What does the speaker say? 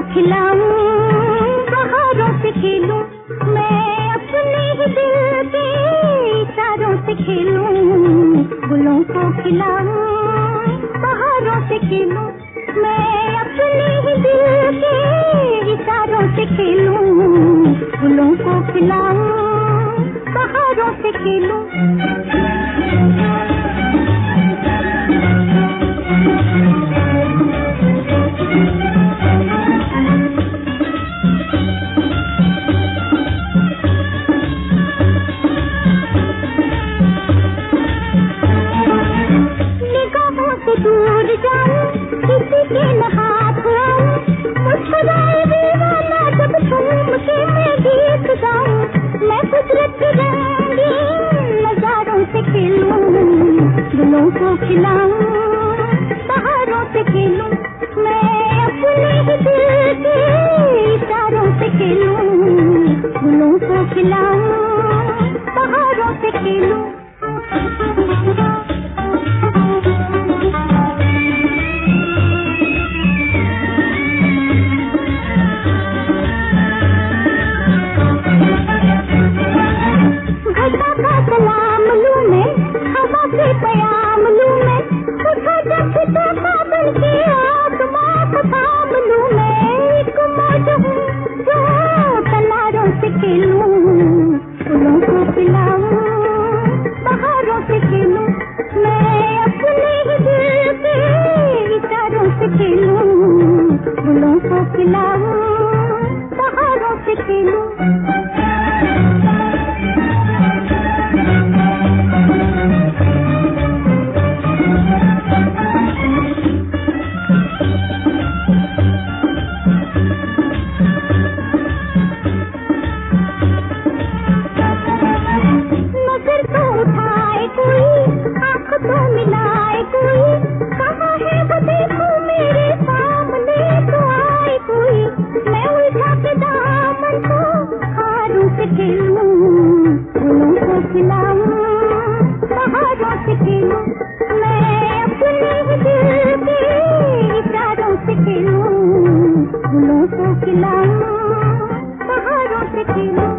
खिलाऊं, बहारों से खेलूं, मैं अपने ही दिल के इशारों से खेलूं, गुलों को खिलाऊं, बहारों से खेलूं, मैं अपने ही दिल के इशारों से खेलूं, गुलों को खिलाऊं, बहारों से खेलूं। दूर जाऊं, किसी के न हाथ आऊं, मुस्कुराए दीवाना जब झूम के मैं गीत गाऊं, मैं कुदरत की रंगीन नजारों से खेलूं, गुलों को खिलाऊं, बहारों से खेलूं, मैं अपने ही दिल के इशारों से खेलूं, गुलों को खिलाऊं, बहारों से खेलूं। सलाम लूं मैं, हवा के प्याम लूं मैं, उठा जब बादल के आसमां को थाम लूं मैं, एक मौज हूँ जो कनारों से खेलूं, फूलों को खिलाऊं, बहारों से खेलूं, मैं अपने ही दिल के इशारों से खेलूं, फूलों को खिलाऊं, बहारों से खेलूं। तो मिलाए कोई, कहाँ है वो देखो मेरे सामने तो आए कोई, मैं उलझा के दामन को हारों से खेलूं, फूलों को खिलाऊं, बहारों से खेलूं, मैं अपने ही दिल के इशारों से खेलूं, फूलों को खिलाऊं, बहारों से खेलूं।